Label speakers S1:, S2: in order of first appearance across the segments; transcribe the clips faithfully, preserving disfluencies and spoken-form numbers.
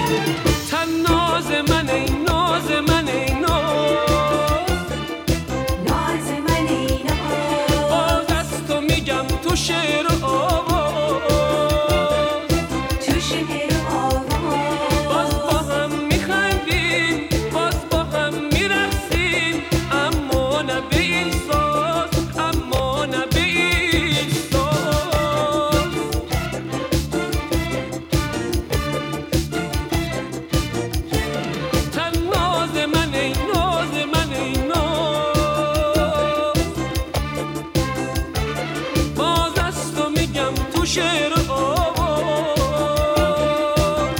S1: تناز من ای ناز من ای ناز،
S2: ناز من ای ناز،
S1: باز از تو میگم تو شعر و آواز،
S2: تو شعر و آواز،
S1: باز با هم میخندیم باز با هم میرقصیم، اما نه به این ساز، اما نه به این ساز. تناز من ای ناز من ای ناز، باز از تو میگم تو شعر و آواز،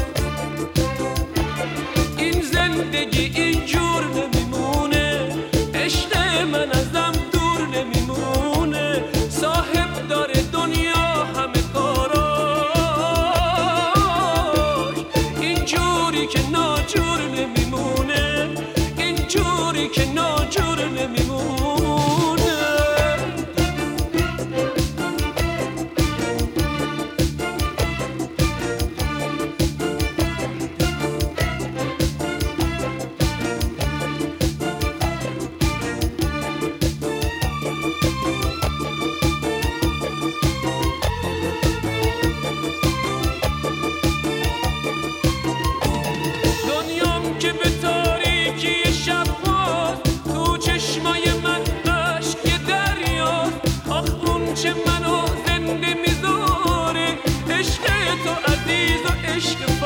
S1: این زندگی اینجور نمیمونه، عشق من ازم دور نمیمونه، صاحب داره دنیا همه کاراش، اینجوری که ناجور نمیمونه، اینجوری که ناجور نمیمونه. دنیام که به تاریکی شب باز، تو چشمای من اشک دریاست، آخ اون چه منو زنده میذاره، عشق تو عزیز و عشق